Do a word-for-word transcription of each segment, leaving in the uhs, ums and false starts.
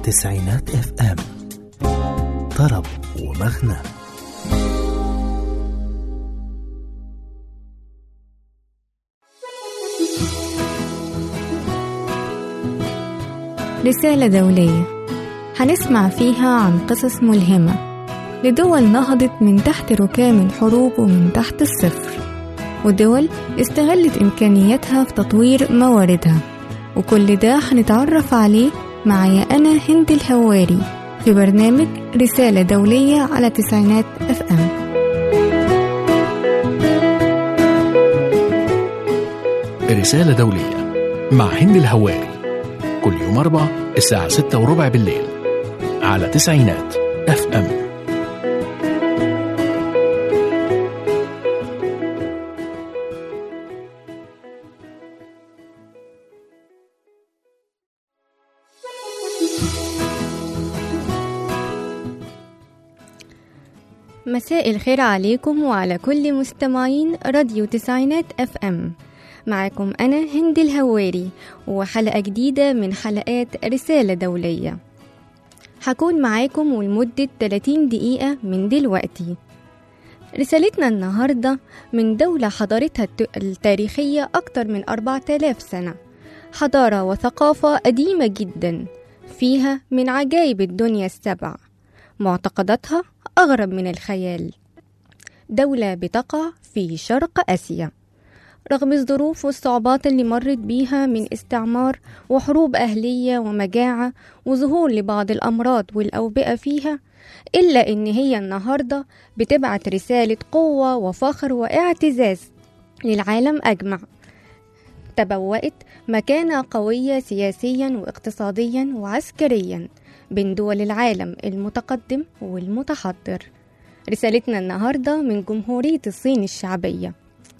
تسعينات اف ام، طرب ومغنى. رسالة دولية هنسمع فيها عن قصص ملهمة لدول نهضت من تحت ركام الحروب ومن تحت الصفر، ودول استغلت إمكانياتها في تطوير مواردها، وكل ده هنتعرف عليه معايا أنا هند الهواري في برنامج رسالة دولية على تسعينات اف ام. رسالة دولية مع هند الهواري كل يوم أربع الساعة ستة وربع بالليل على تسعينات اف ام. مساء الخير عليكم وعلى كل مستمعين راديو تسعينات اف ام. معكم أنا هند الهواري وحلقة جديدة من حلقات رسالة دولية. هكون معاكم ولمدة ثلاثين دقيقة من دلوقتي. رسالتنا النهاردة من دولة حضارتها التاريخية أكتر من أربعة آلاف سنة، حضارة وثقافة قديمة جدا، فيها من عجائب الدنيا السبع، معتقداتها أغرب من الخيال. دولة بتقع في شرق آسيا، رغم الظروف والصعوبات اللي مرت بيها من استعمار وحروب أهلية ومجاعة وظهور لبعض الأمراض والأوبئة فيها، إلا إن هي النهاردة بتبعت رسالة قوة وفخر واعتزاز للعالم أجمع. تبوأت مكانة قوية سياسيا واقتصاديا وعسكريا بين دول العالم المتقدم والمتحضر. رسالتنا النهاردة من جمهورية الصين الشعبية،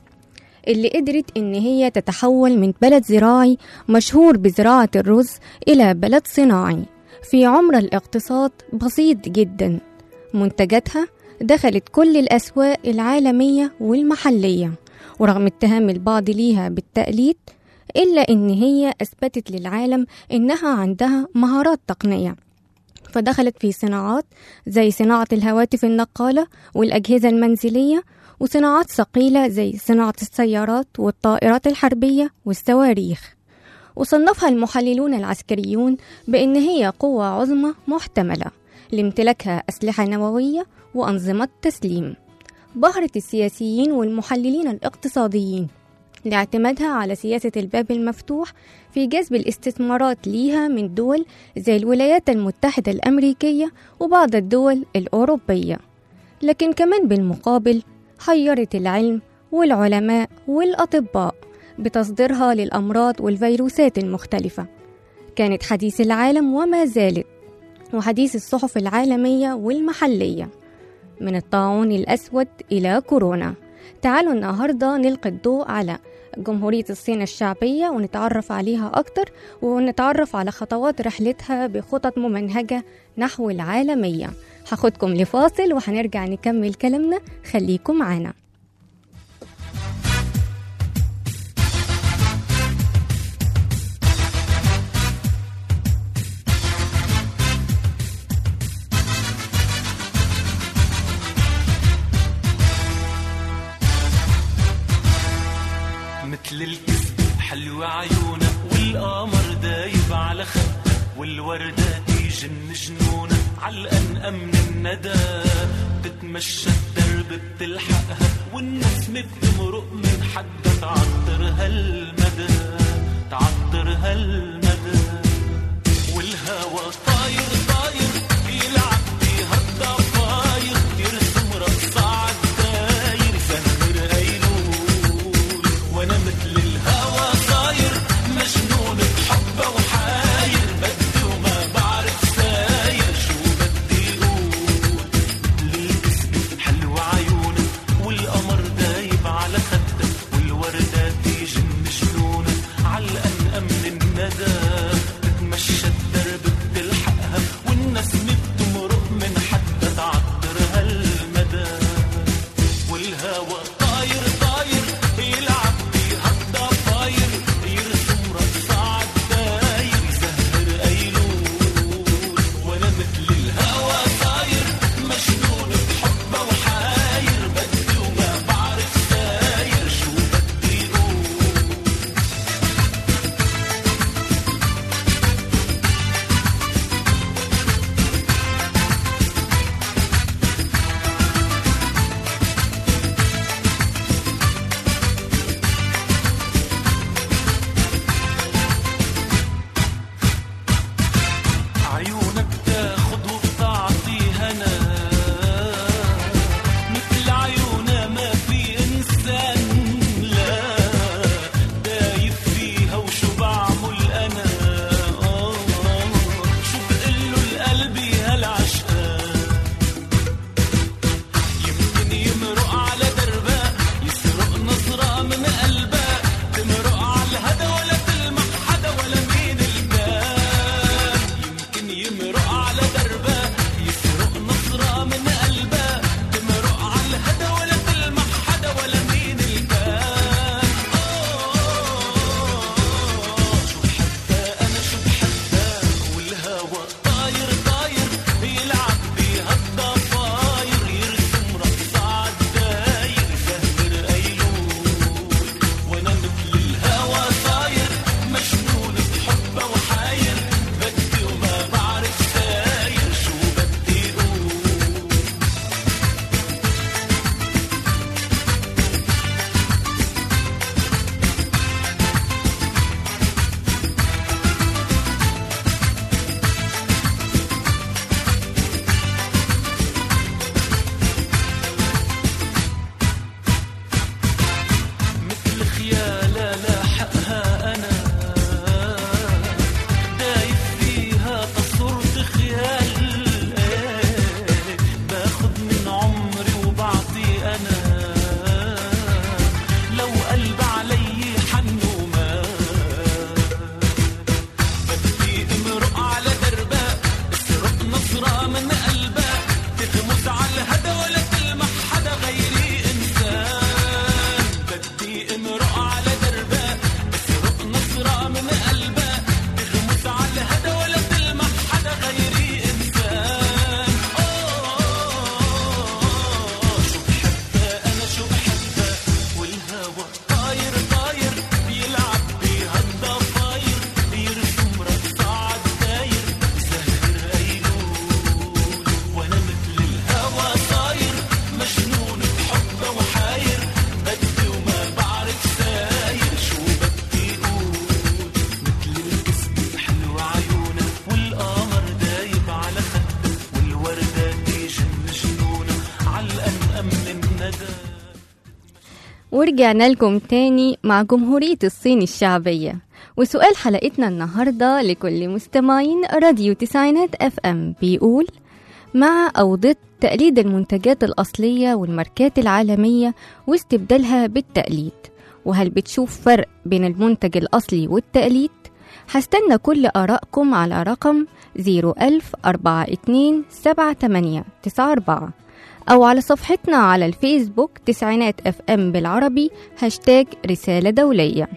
اللي قدرت إن هي تتحول من بلد زراعي مشهور بزراعة الرز إلى بلد صناعي في عمر الاقتصاد بسيط جدا. منتجاتها دخلت كل الأسواق العالمية والمحلية، ورغم اتهام البعض ليها بالتقليد، إلا إن هي أثبتت للعالم إنها عندها مهارات تقنية، فدخلت في صناعات زي صناعة الهواتف النقالة والأجهزة المنزلية، وصناعات ثقيلة زي صناعة السيارات والطائرات الحربية والصواريخ. وصنفها المحللون العسكريون بأن هي قوة عظمى محتملة لامتلاكها أسلحة نووية وأنظمة تسليم. بهرت السياسيين والمحللين الاقتصاديين لاعتمادها على سياسة الباب المفتوح في جذب الاستثمارات ليها من دول زي الولايات المتحدة الأمريكية وبعض الدول الأوروبية، لكن كمان بالمقابل حيرت العلم والعلماء والأطباء بتصديرها للأمراض والفيروسات المختلفة. كانت حديث العالم وما زالت، وحديث الصحف العالمية والمحلية، من الطاعون الأسود إلى كورونا. تعالوا النهاردة نلقي الضوء على جمهورية الصين الشعبية ونتعرف عليها أكتر، ونتعرف على خطوات رحلتها بخطط ممنهجة نحو العالمية. هاخدكم لفاصل وهنرجع نكمل كلامنا، خليكم معنا. مثل الكذب حلو عيونك والقمر دايب على خدك والوردة تيجن جنونك علقن من الندى. بتتمشى الدرب بتلحقها والنسمة بتمرق من حدها، تعطر هالمدى تعطر هالمدى. والهوى طاير طاير يلعب بيها الضفاير، يرسم رقص عالداير زهر قيلول. وانا مثل الهوى صاير مجنون بحبه وحاير، بدي وما بعرف ساير شو بدي اقول. للكذب حلو عيونك والقمر دايب على خدك والوردة تيجن جنونك علقن من الندى. بتمشى الدرب بتلحقها والنسمة بتمرق من حدها، الندى. ورجعنا لكم تاني مع جمهورية الصين الشعبية، وسؤال حلقتنا النهاردة لكل مستمعين راديو تسعينات اف ام بيقول: مع أو ضد تقليد المنتجات الأصلية والماركات العالمية واستبدالها بالتقليد؟ وهل بتشوف فرق بين المنتج الأصلي والتقليد؟ هستنى كل آرائكم على رقم صفر ألف أربعة اتنين سبعة تمانية تسعة أربعة أو على صفحتنا على الفيسبوك تسعينات اف ام بالعربي هاشتاج رسالة دولية.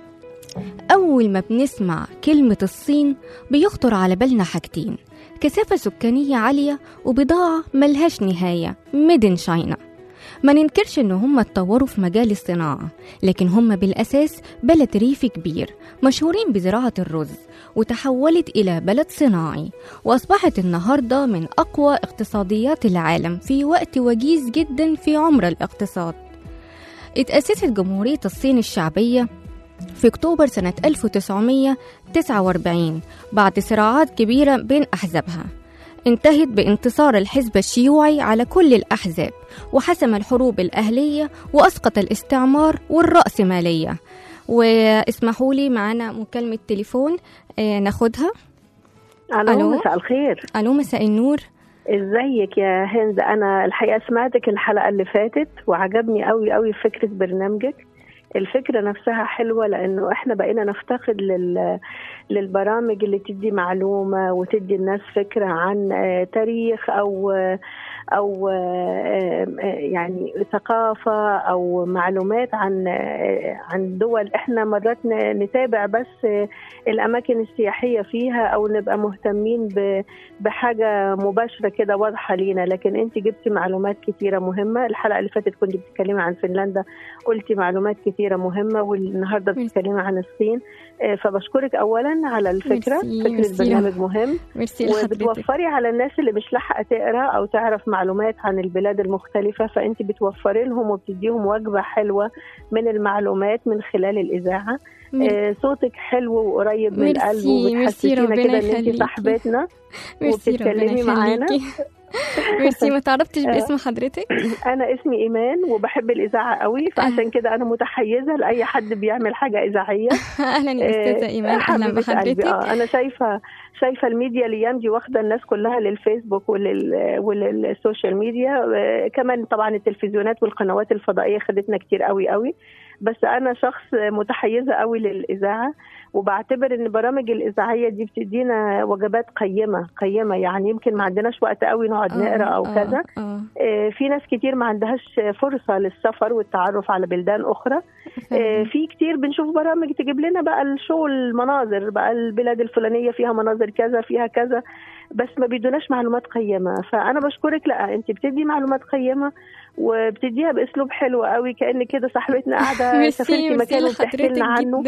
أول ما بنسمع كلمة الصين بيخطر على بالنا حاجتين: كثافة سكانية عالية وبضاعة ملهاش نهاية ميدن شاينا. ما ننكرش ان هم اتطوروا في مجال الصناعة، لكن هم بالأساس بلد ريفي كبير مشهورين بزراعة الرز، وتحولت إلى بلد صناعي وأصبحت النهاردة من أقوى اقتصاديات العالم في وقت وجيز جدا في عمر الاقتصاد. اتأسست جمهورية الصين الشعبية في أكتوبر سنة ألف وتسعمية وتسعة وأربعين بعد صراعات كبيرة بين أحزابها، انتهت بانتصار الحزب الشيوعي على كل الأحزاب، وحسم الحروب الأهلية وأسقط الاستعمار والرأسمالية. واسمحوا لي معنا مكالمة تليفون آه ناخدها. ألو، مساء الخير. ألو، مساء النور. ازيك يا هند؟ أنا الحقيقة سمعتك الحلقة اللي فاتت وعجبني قوي قوي فكرة برنامجك. الفكرة نفسها حلوة لأنه إحنا بقينا نفتقد لل... للبرامج اللي تدي معلومة وتدي الناس فكرة عن تاريخ أو أو يعني ثقافة أو معلومات عن عن دول إحنا مرات نتابع بس الأماكن السياحية فيها أو نبقى مهتمين بحاجة مباشرة كده واضحة لينا. لكن أنت جبتي معلومات كتيرة مهمة. الحلقة اللي فاتت كنت بتتكلمي عن فنلندا، قلتي معلومات كتيرة مهمة، والنهاردة بتتكلمي عن الصين. فبشكرك أولا على الفكرة. فكرة برنامج مهم، وبتوفري على الناس اللي مش لاحقة تقرأ أو تعرف معلومات عن البلاد المختلفة، فأنت بتوفري لهم وبتديهم وجبة حلوة من المعلومات من خلال الإذاعة. آه صوتك حلو وقريب من القلب، وبتحسسينا كده ان انت صاحبتنا وبتتكلمي معانا. ميرسي. ما تعرفتش باسم حضرتك؟ انا اسمي ايمان وبحب الاذاعه قوي، فعشان كده انا متحيزه لاي حد بيعمل حاجه اذاعيه. اهلا يا استاذه ايمان، اهلا بحضرتك. آه انا شايفه شايفه الميديا الايام دي واخده الناس كلها للفيسبوك ولل وللسوشيال ميديا، آه كمان طبعا التلفزيونات والقنوات الفضائيه خدتنا كتير قوي قوي. بس انا شخص متحيزه قوي للاذاعه، وبعتبر ان برامج الاذاعيه دي بتدينا وجبات قيمه قيمه يعني يمكن ما عندناش وقت قوي نقعد نقرا او آه كذا. آه آه في ناس كتير ما عندهاش فرصه للسفر والتعرف على بلدان اخرى. آه في كتير بنشوف برامج تجيب لنا بقى الشو المناظر، بقى البلاد الفلانيه فيها مناظر كذا فيها كذا، بس ما بيدوناش معلومات قيمه. فانا بشكرك، لا انت بتدي معلومات قيمه وبتديها باسلوب حلو قوي، كأن كده صاحبتنا قاعده سافرتي مكان وبتحكي لنا عنه.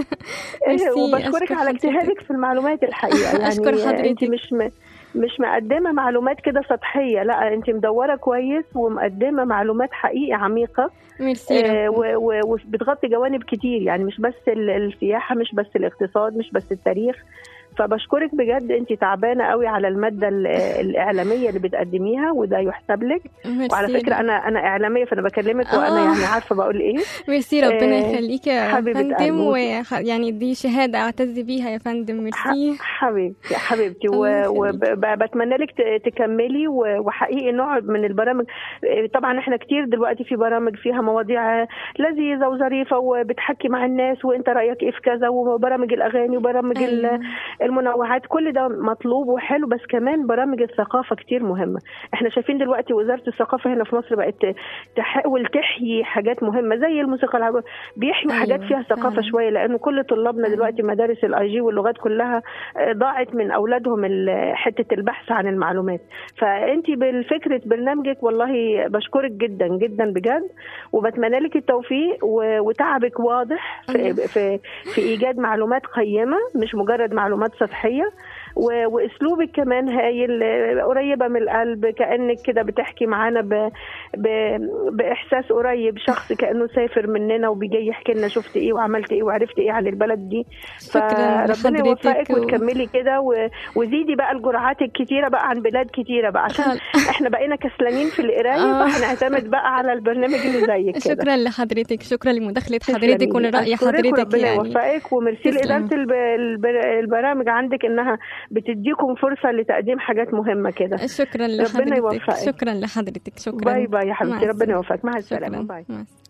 وبشكرك على اجتهادك في المعلومات الحقيقه. يعني أشكر حضرتك. انت مش م... مش مقدمه معلومات كده سطحيه، لا انت مدوره كويس ومقدمه معلومات حقيقيه عميقه. ميرسي. وبتغطي جوانب كتير، يعني مش بس السياحه، مش بس الاقتصاد، مش بس التاريخ. فبشكرك بجد، انت تعبانه قوي على الماده الاعلاميه اللي بتقدميها، وده يحسب لك. وعلى فكره انا انا اعلاميه، فانا بكلمك آه. وانا يعني عارفه بقول ايه. ميرسي، ربنا يخليكي يا فندم، ويعني دي شهاده اعتز بيها يا فندم. ميرسي حبيبتي حبيبتي، وبتمنى لك تكملي، وحقيقي نوع من البرامج. طبعا احنا كتير دلوقتي في برامج فيها مواضيع لذيذه وظريفه وبتحكي مع الناس وانت رايك ايه في كذا، وبرامج الاغاني وبرامج أيوة. المنوعات، كل ده مطلوب وحلو، بس كمان برامج الثقافة كتير مهمة. احنا شايفين دلوقتي وزارة الثقافة هنا في مصر بقت تحاول تحيي حاجات مهمة زي الموسيقى العربية، بيحيوا أيوة. حاجات فيها ثقافة أيوة. شوية، لأنه كل طلابنا أيوة. دلوقتي مدارس الاي جي واللغات كلها ضاعت من أولادهم حتة البحث عن المعلومات. فأنت بالفكرة برنامجك والله بشكرك جدا جدا بجد، وبتمنى لك التوفيق، وتعبك واضح في, أيوة. في, في إيجاد معلومات قيمة، مش مجرد معلومات سطحية. و- واسلوبك كمان هايل، قريبه من القلب، كانك كده بتحكي معانا ب... ب... باحساس قريب، شخص كانه سافر مننا وبيجي يحكي لنا شفت ايه وعملت ايه وعرفت ايه عن البلد دي. فربنا يوفقك و... وتكملي كده و... وزيدي بقى الجرعات الكتيره بقى عن بلاد كتيره بقى، عشان احنا بقينا كسلانين في القرايه، فهنعتمد بقى على البرنامج اللي زيك كده. شكرا لحضرتك، شكرا لمداخله حضرتك ولرأي حضرتك. ربنا يعني يوفقك، وميرسي لإدارة الب... الب... البرامج عندك انها بتديكم فرصه لتقديم حاجات مهمه كده. شكرا لحضرتك، شكرا لحضرتك، شكرا. باي باي يا حبيبتي، ربنا يوفقك، مع السلامه. باي.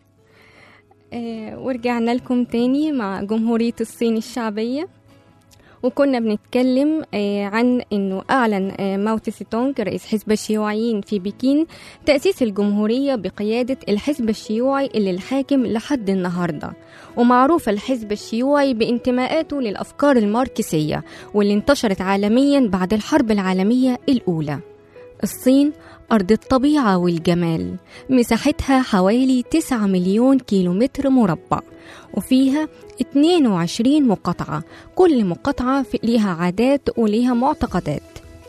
آه ورجعنا لكم تاني مع جمهورية الصين الشعبية، وكنا بنتكلم آه عن أنه أعلن آه ماو تسي تونغ رئيس حزب الشيوعيين في بكين تأسيس الجمهورية بقيادة الحزب الشيوعي اللي الحاكم لحد النهاردة. ومعروف الحزب الشيوعي بانتماءاته للأفكار الماركسية واللي انتشرت عالميا بعد الحرب العالمية الأولى. الصين أرض الطبيعة والجمال، مساحتها حوالي تسعة مليون كيلومتر مربع، وفيها اثنين وعشرين مقاطعة، كل مقاطعة ليها عادات وليها معتقدات.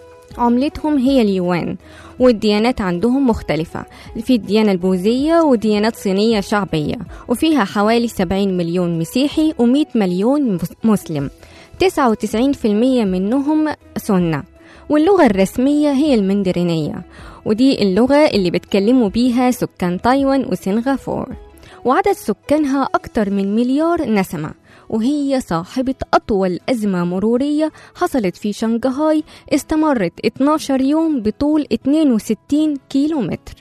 عملتهم هي اليوان، والديانات عندهم مختلفة، في الديانة البوذية وديانات صينية شعبية، وفيها حوالي سبعين مليون مسيحي ومئة مليون مسلم، تسعة وتسعين بالمئة منهم سنة. واللغة الرسمية هي المندرينية، ودي اللغة اللي بتكلموا بيها سكان تايوان وسنغافور، وعدد سكانها أكتر من مليار نسمة. وهي صاحبة أطول أزمة مرورية حصلت في شنغهاي، استمرت اثناشر يوم بطول اثنين وستين كيلومتر.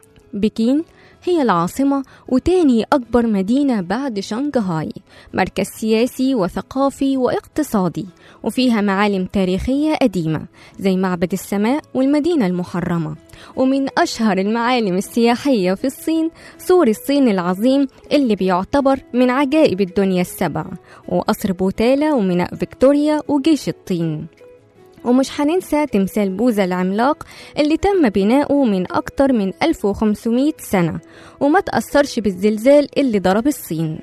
بكين هي العاصمة وتاني أكبر مدينة بعد شنغهاي، مركز سياسي وثقافي واقتصادي، وفيها معالم تاريخية قديمة زي معبد السماء والمدينة المحرمة. ومن أشهر المعالم السياحية في الصين سور الصين العظيم اللي بيعتبر من عجائب الدنيا السبع، وقصر بوتالا وميناء فيكتوريا وجيش الطين. ومش هننسى تمثال بوذا العملاق اللي تم بناؤه من أكتر من ألف وخمسمئة سنة وما تأثرش بالزلزال اللي ضرب الصين.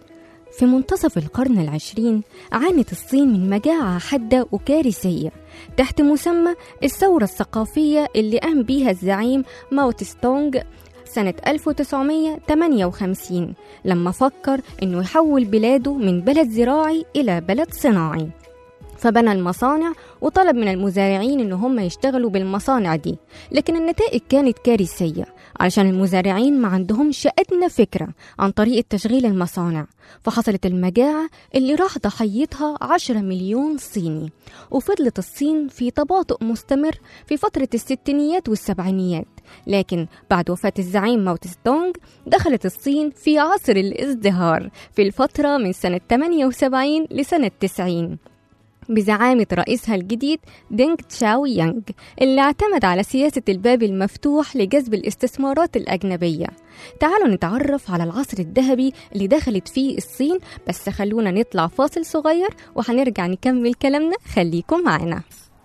في منتصف القرن العشرين عانت الصين من مجاعة حادة وكارثية تحت مسمى الثورة الثقافية اللي قام بيها الزعيم ماو تسي تونغ سنة ألف وتسعمئة وثمانية وخمسين، لما فكر إنه يحول بلاده من بلد زراعي إلى بلد صناعي، فبنى المصانع وطلب من المزارعين إن هم يشتغلوا بالمصانع دي. لكن النتائج كانت كارثية علشان المزارعين ما عندهمش أدنى فكرة عن طريقة تشغيل المصانع، فحصلت المجاعة اللي راح ضحيتها عشرة مليون صيني. وفضلت الصين في تباطؤ مستمر في فترة الستينيات والسبعينيات، لكن بعد وفاة الزعيم ماو تسي تونغ دخلت الصين في عصر الازدهار في الفترة من سنة ثمانية وسبعين لسنة تسعين بزعامة رئيسها الجديد دينغ تشاو يانغ، اللي اعتمد على سياسة الباب المفتوح لجذب الاستثمارات الأجنبية. تعالوا نتعرف على العصر الذهبي اللي دخلت فيه الصين، بس خلونا نطلع فاصل صغير وهنرجع نكمل كلامنا، خليكم معنا.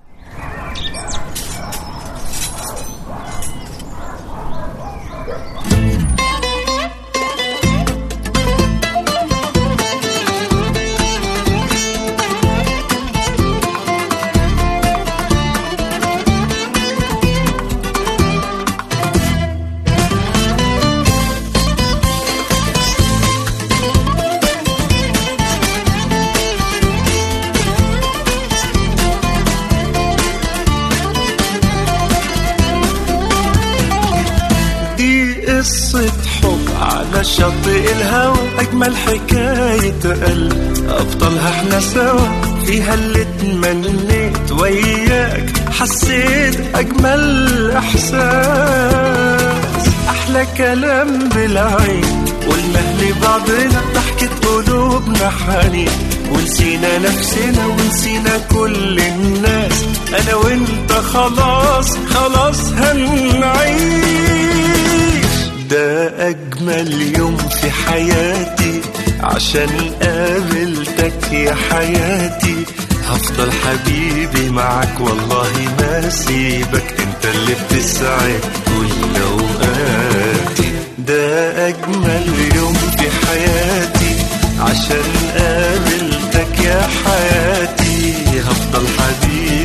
قصة حب على شاطئ الهوى، أجمل حكاية قلب أبطالها احنا سوا، فيها اللي اتمنيت وياك حسيت أجمل إحساس، أحلى كلام بالعين قلنا لبعضنا، ضحكة قلوبنا حنين، ونسينا نفسنا ونسينا كل الناس، أنا وإنت خلاص خلاص هنعيش. ده أجمل يوم في حياتي عشان قابلتك يا حياتي، هفضل حبيبي معك والله ما سيبك، انت اللي بتسعد كل أوقاتي. ده أجمل يوم في حياتي عشان قابلتك يا حياتي، هفضل حبيبي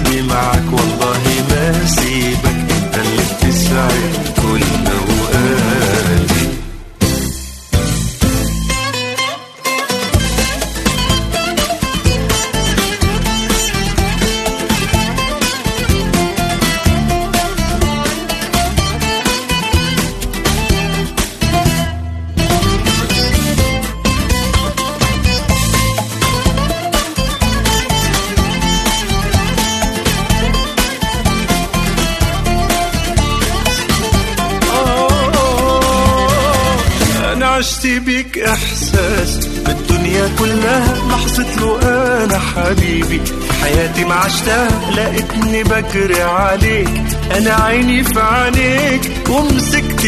عشت بيك إحساس بالدنيا كلها، لحظة له أنا حبيبي في حياتي ما عشتها، لقيتني بجري عليك أنا عيني في عينيك ومسكت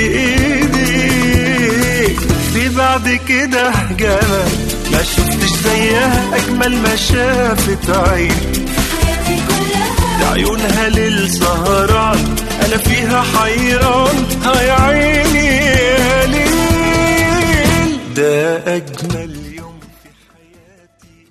إيديك. في بعد كده جمال ما شفتش زيها، أجمل ما شافت عيني ده عيونها للسهران، أنا فيها حيران هاي عيني يا ليل، ده أجمل يوم في حياتي.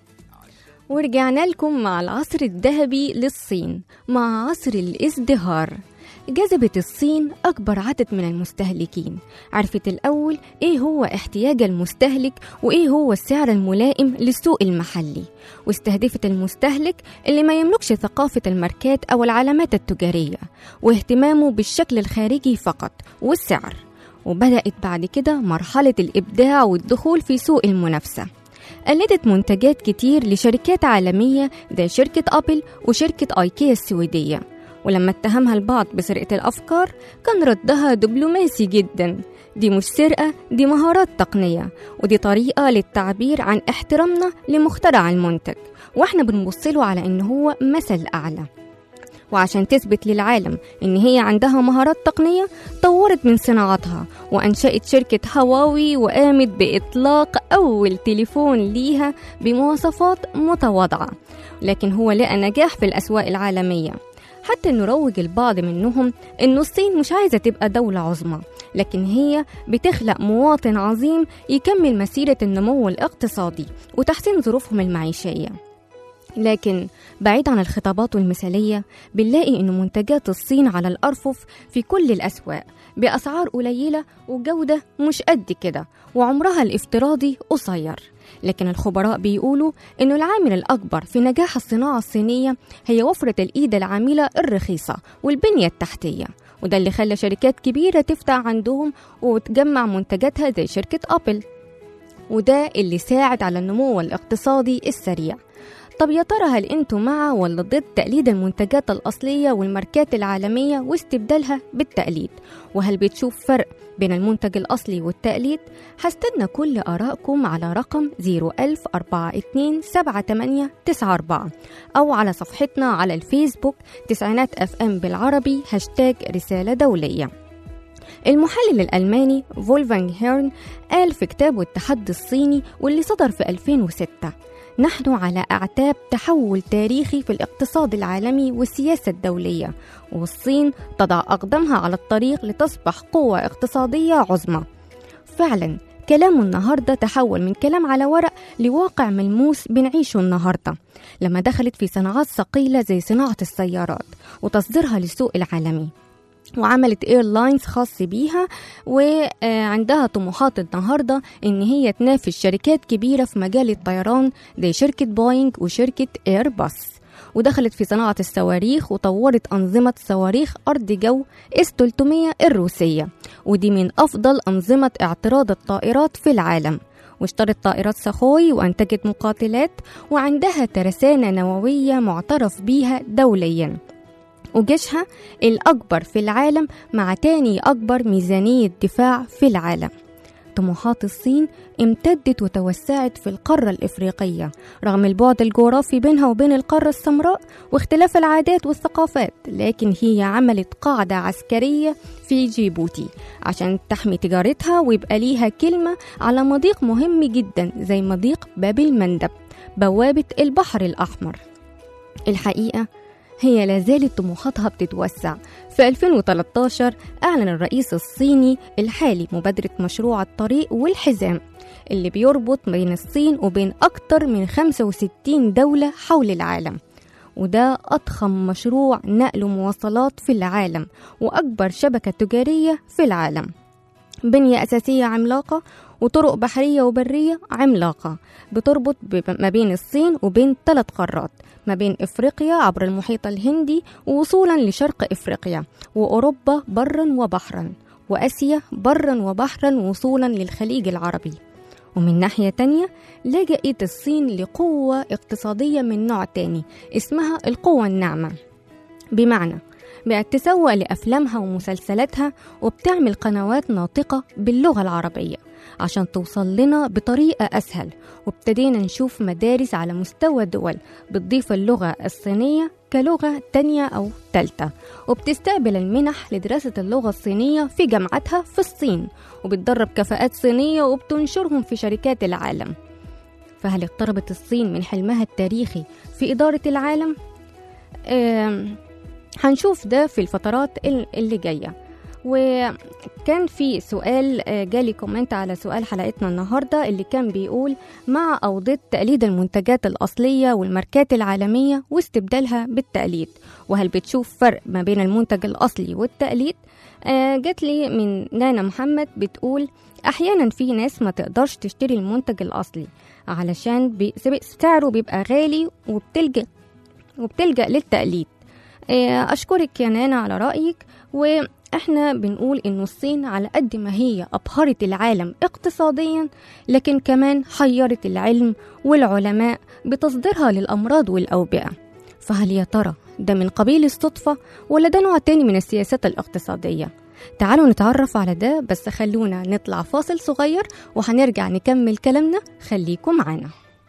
ورجعنا لكم مع العصر الذهبي للصين مع عصر الازدهار. جذبت الصين أكبر عدد من المستهلكين، عرفت الأول إيه هو احتياج المستهلك وإيه هو السعر الملائم للسوق المحلي، واستهدفت المستهلك اللي ما يملكش ثقافة الماركات أو العلامات التجارية واهتمامه بالشكل الخارجي فقط والسعر. وبدأت بعد كده مرحلة الإبداع والدخول في سوق المنافسة. قلدت منتجات كتير لشركات عالمية زي شركة أبل وشركة آيكيا السويدية، ولما اتهمها البعض بسرقة الأفكار كان ردها دبلوماسي جدا، دي مش سرقة، دي مهارات تقنية، ودي طريقة للتعبير عن احترامنا لمخترع المنتج، واحنا بنبصله على إن هو مثل أعلى. وعشان تثبت للعالم إن هي عندها مهارات تقنية طورت من صناعتها وأنشأت شركة هواوي، وقامت بإطلاق أول تليفون ليها بمواصفات متواضعة، لكن هو لقى نجاح في الأسواق العالمية، حتى نروج البعض منهم إن الصين مش عايزة تبقى دولة عظمى، لكن هي بتخلق مواطن عظيم يكمل مسيرة النمو الاقتصادي وتحسين ظروفهم المعيشية. لكن بعيد عن الخطابات المثالية بنلاقي إن منتجات الصين على الأرفف في كل الأسواق بأسعار قليلة وجودة مش قد كده، وعمرها الافتراضي قصير. لكن الخبراء بيقولوا إنه العامل الأكبر في نجاح الصناعة الصينية هي وفرة الإيد العاملة الرخيصة والبنية التحتية، وده اللي خلى شركات كبيرة تفتح عندهم وتجمع منتجاتها زي شركة أبل، وده اللي ساعد على النمو الاقتصادي السريع. طب يا ترى هل انتوا مع ولا ضد تقليد المنتجات الأصلية والماركات العالمية واستبدالها بالتقليد؟ وهل بتشوف فرق بين المنتج الأصلي والتقليد؟ هستنى كل آرائكم على رقم صفر ألف أربعة اتنين سبعة تمانية تسعة أربعة أو على صفحتنا على الفيسبوك تسعينات اف ام بالعربي هاشتاج رسالة دولية. المحلل الألماني فولفانج هيرن قال في كتابه التحدي الصيني واللي صدر في ألفين وستة: نحن على أعتاب تحول تاريخي في الاقتصاد العالمي والسياسة الدولية، والصين تضع أقدامها على الطريق لتصبح قوة اقتصادية عظمى. فعلا كلامه النهاردة تحول من كلام على ورق لواقع ملموس بنعيشه النهاردة، لما دخلت في صناعات ثقيلة زي صناعة السيارات وتصديرها للسوق العالمي، وعملت ايرلاينز خاص بيها، وعندها طموحات النهاردة ان هي تنافس شركات كبيرة في مجال الطيران زي شركة بوينغ وشركة ايرباص. ودخلت في صناعة الصواريخ وطورت أنظمة صواريخ أرض جو إس ثلاثمية الروسية، ودي من أفضل أنظمة اعتراض الطائرات في العالم. واشترت طائرات سخوي وأنتجت مقاتلات، وعندها ترسانة نووية معترف بيها دولياً، وجيشها الأكبر في العالم مع تاني أكبر ميزانية دفاع في العالم. طموحات الصين امتدت وتوسعت في القارة الإفريقية رغم البعد الجغرافي بينها وبين القارة السمراء واختلاف العادات والثقافات، لكن هي عملت قاعدة عسكرية في جيبوتي عشان تحمي تجارتها ويبقى ليها كلمة على مضيق مهم جدا زي مضيق باب المندب بوابة البحر الأحمر. الحقيقة هي لازالت طموحاتها بتتوسع. في ألفين وثلاثة عشر أعلن الرئيس الصيني الحالي مبادرة مشروع الطريق والحزام اللي بيربط بين الصين وبين أكتر من خمسة وستين دولة حول العالم، وده أضخم مشروع نقل مواصلات في العالم وأكبر شبكة تجارية في العالم. بنية أساسية عملاقة وطرق بحرية وبرية عملاقة بتربط ما بين الصين وبين ثلاث قارات، ما بين إفريقيا عبر المحيط الهندي ووصولا لشرق إفريقيا، وأوروبا برا وبحرا، وأسيا برا وبحرا وصولا للخليج العربي. ومن ناحية تانية لجأت الصين لقوة اقتصادية من نوع تاني اسمها القوة الناعمة، بمعنى بقت تسوق لأفلامها ومسلسلاتها وبتعمل قنوات ناطقة باللغة العربية عشان توصل لنا بطريقة أسهل. وابتدينا نشوف مدارس على مستوى دول بتضيف اللغة الصينية كلغة تانية أو تالتة، وبتستقبل المنح لدراسة اللغة الصينية في جامعتها في الصين، وبتدرب كفاءات صينية وبتنشرهم في شركات العالم. فهل اقتربت الصين من حلمها التاريخي في إدارة العالم؟ آه هنشوف ده في الفترات اللي جاية. وكان في سؤال جالي كومنت على سؤال حلقتنا النهاردة اللي كان بيقول: مع أو ضد تقليد المنتجات الأصلية والماركات العالمية واستبدالها بالتقليد، وهل بتشوف فرق ما بين المنتج الأصلي والتقليد؟ آه جات لي من نانا محمد بتقول: أحيانا في ناس ما تقدرش تشتري المنتج الأصلي علشان بي سعره بيبقى غالي وبتلجأ وبتلجأ للتقليد. آه أشكرك يا نانا على رأيك. و احنا بنقول انه الصين على قد ما هي ابهرت العالم اقتصاديا، لكن كمان حيرت العلم والعلماء بتصديرها للامراض والاوبئة. فهل يا ترى ده من قبيل الصدفة ولا ده نوع تاني من السياسات الاقتصادية؟ تعالوا نتعرف على ده، بس خلونا نطلع فاصل صغير وهنرجع نكمل كلامنا. خليكم معانا.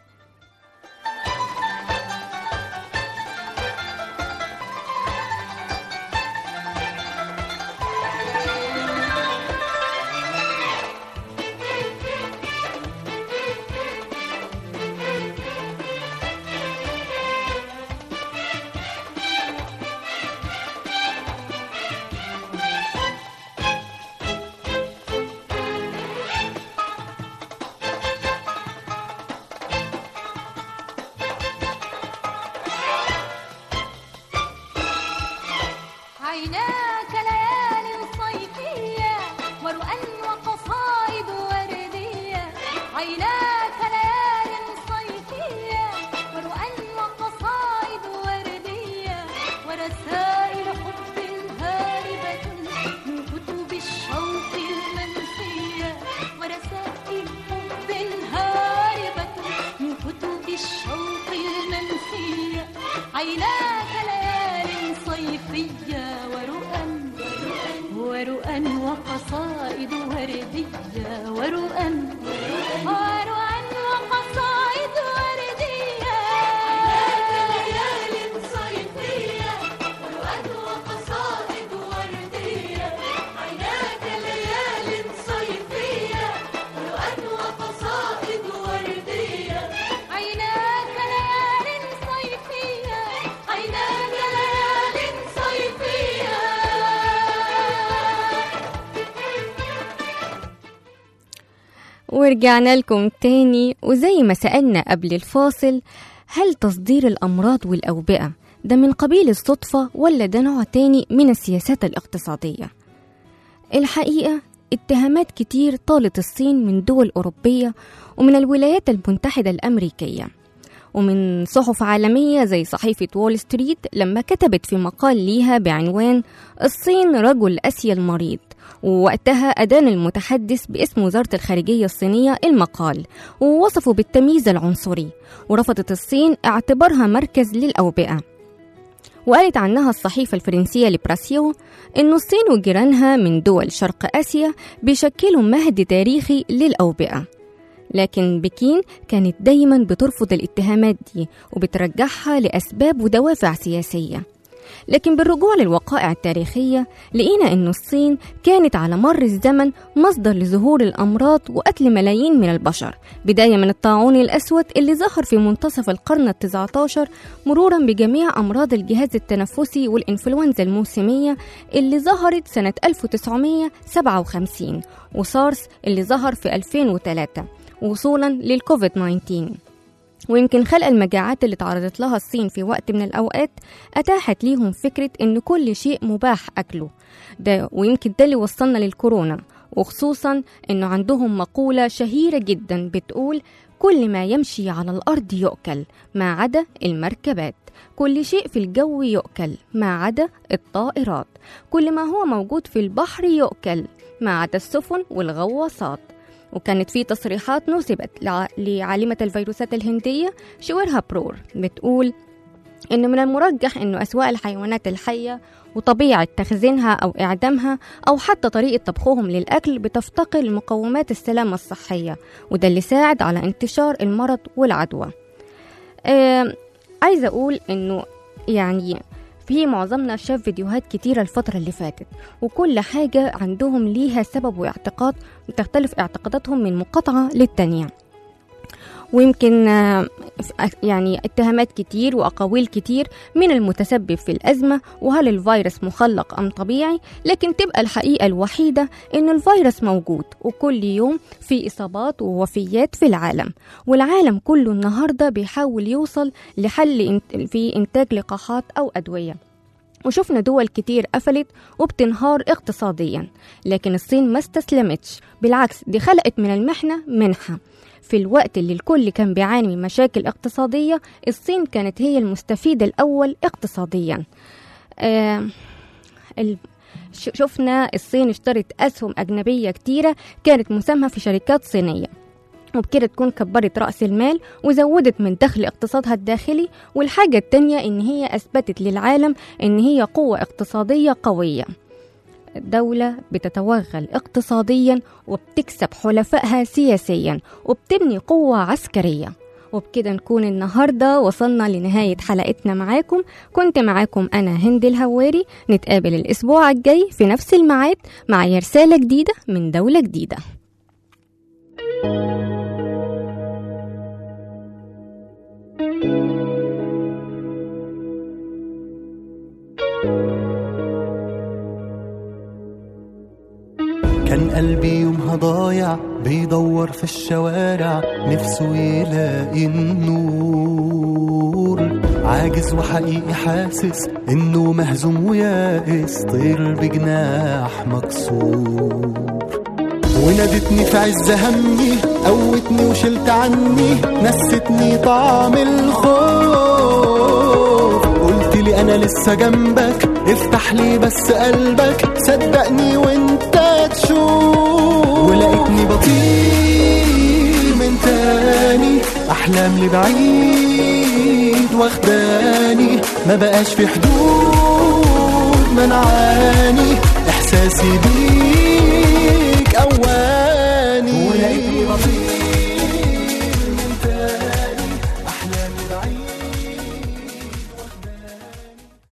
عيناك ليال صيفية ورؤى ورؤى وقصائد وردية ورؤى ورؤى وقصائد وردية. عيناك ليال صيفية ورؤى وقصائد وردية. عيناك ليال صيفية ورؤى وقصائد وردية. عيناك ليال صيفية عيناك ليال صيفية. ورجعنا لكم تاني، وزي ما سألنا قبل الفاصل، هل تصدير الأمراض والأوبئة ده من قبيل الصدفة ولا ده نوع تاني من السياسات الاقتصادية؟ الحقيقة اتهامات كتير طالت الصين من دول أوروبية ومن الولايات المتحدة الأمريكية ومن صحف عالمية زي صحيفة وول ستريت لما كتبت في مقال ليها بعنوان الصين رجل آسيا المريض. ووقتها أدان المتحدث باسم وزارة الخارجية الصينية المقال ووصفه بالتمييز العنصري، ورفضت الصين اعتبارها مركز للأوبئة. وقالت عنها الصحيفة الفرنسية لبراسيو إن الصين وجيرانها من دول شرق آسيا بيشكلوا مهد تاريخي للأوبئة. لكن بكين كانت دايما بترفض الاتهامات دي وبترجحها لأسباب ودوافع سياسية. لكن بالرجوع للوقائع التاريخية لقينا أن الصين كانت على مر الزمن مصدر لظهور الأمراض وقتل ملايين من البشر، بداية من الطاعون الأسود اللي ظهر في منتصف القرن التاسع عشر، مرورا بجميع أمراض الجهاز التنفسي والإنفلونزا الموسمية اللي ظهرت سنة ألف وتسعمية سبعة وخمسين، وسارس اللي ظهر في ألفين وثلاثة، وصولا للكوفيد تسعة عشر. ويمكن خلق المجاعات اللي تعرضت لها الصين في وقت من الأوقات أتاحت ليهم فكرة إن كل شيء مباح أكله ده، ويمكن ده اللي وصلنا للكورونا. وخصوصا إنه عندهم مقولة شهيرة جدا بتقول: كل ما يمشي على الأرض يؤكل ما عدا المركبات، كل شيء في الجو يؤكل ما عدا الطائرات، كل ما هو موجود في البحر يؤكل ما عدا السفن والغواصات. وكانت في تصريحات نسبت لعالمة الفيروسات الهندية شويرها برور بتقول: إنه من المرجح إنه أسواق الحيوانات الحية وطبيعة تخزينها أو إعدامها أو حتى طريقة طبخهم للأكل بتفتقر لمقومات السلامة الصحية، وده اللي ساعد على انتشار المرض والعدوى. آه عايزة أقول إنه يعني في معظمنا شاف فيديوهات كتيرة الفترة اللي فاتت، وكل حاجة عندهم ليها سبب واعتقاد، وتختلف اعتقاداتهم من مقاطعة للتانية. ويمكن يعني اتهامات كتير وأقاويل كتير من المتسبب في الأزمة، وهل الفيروس مخلق أم طبيعي. لكن تبقى الحقيقة الوحيدة إن الفيروس موجود، وكل يوم في إصابات ووفيات في العالم، والعالم كله النهاردة بيحاول يوصل لحل في إنتاج لقاحات أو أدوية. وشفنا دول كتير قفلت وبتنهار اقتصاديا، لكن الصين ما استسلمتش، بالعكس دي خلقت من المحنة منحة. في الوقت اللي الكل كان بيعاني من مشاكل اقتصادية، الصين كانت هي المستفيد الأول اقتصاديا. آه شفنا الصين اشترت أسهم أجنبية كتيرة كانت مساهمة في شركات صينية، وبكده تكون كبرت رأس المال وزودت من دخل اقتصادها الداخلي. والحاجة التانية إن هي أثبتت للعالم إن هي قوة اقتصادية قوية، دولة بتتوغل اقتصاديا وبتكسب حلفائها سياسيا وبتبني قوة عسكرية. وبكده نكون النهاردة وصلنا لنهاية حلقتنا معاكم. كنت معاكم أنا هند الهواري، نتقابل الأسبوع الجاي في نفس الميعاد مع رسالة جديدة من دولة جديدة. كان قلبي يومها ضايع بيدور في الشوارع نفسه يلاقي النور، عاجز وحقيقي حاسس انه مهزوم ويائس، طير بجناح مكسور. ونادتني في عز همي، قوتني وشلت عني، نستني طعم الخوف. قلت لي انا لسه جنبك، افتح لي بس قلبك، صدقني وانت تشوف. ولقيتني بطير من تاني، احلام لبعيد واخداني، ما بقاش في حدود منعاني، احساسي بيه